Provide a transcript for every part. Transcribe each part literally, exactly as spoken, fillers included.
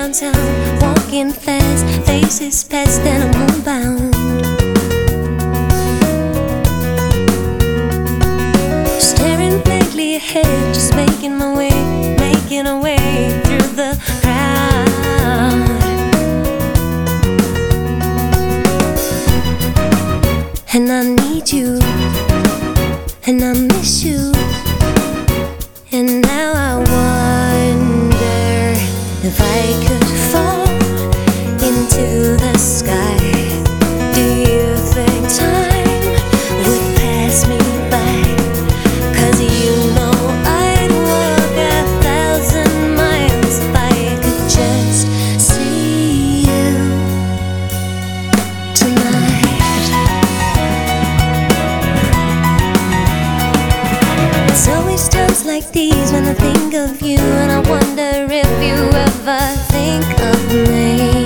downtown, walking fast, faces past and I'm homebound. Staring blankly ahead, just making my way, making a way through the crowd. And I need you, and I miss you, and now I wonder if I could fall into the sky. Do you think time would pass me by? 'Cause you know I'd walk a thousand miles if I could just see you tonight. It's always times like these when I think of you, and I wonder if you ever think of me.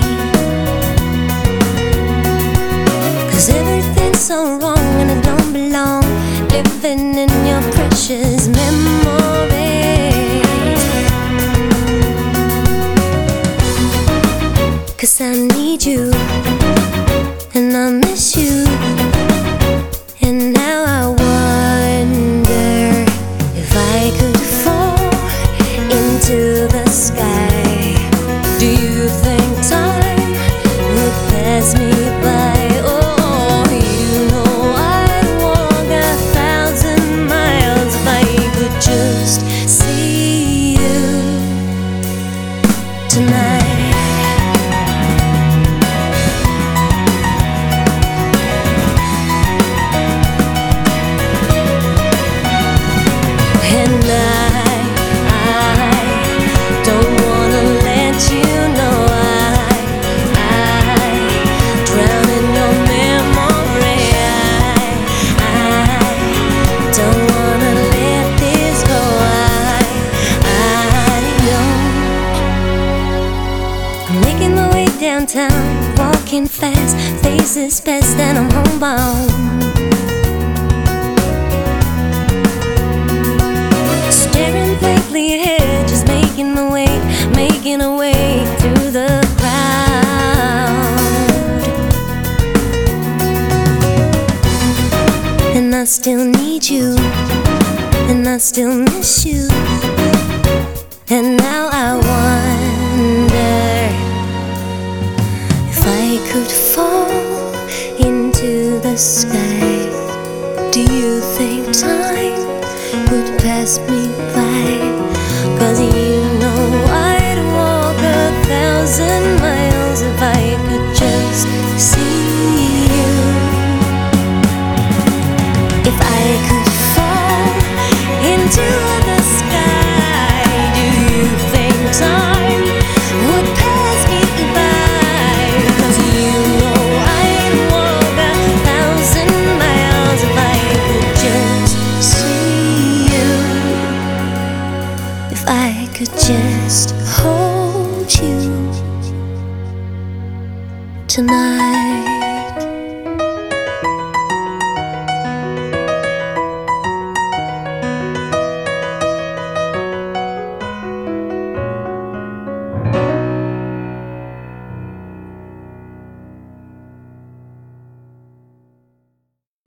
'Cause everything's so wrong and it don't belong, living in your precious memories. 'Cause I need you, and I miss you, and now I wonder if I could fall into the sky. Do you think time would pass me by? Oh, you know I'd walk a thousand miles if I could just see you tonight. And I, I don't wanna let you know I, I drown in your memory. I, I don't wanna let this go. I, I don't. I'm making my way downtown, walking fast, faces past and I'm homebound. Staring blankly ahead, just making my way, making a way through the crowd. And I still need you, and I still miss you, and now I wonder if I could fall into the sky. Do you think time would pass me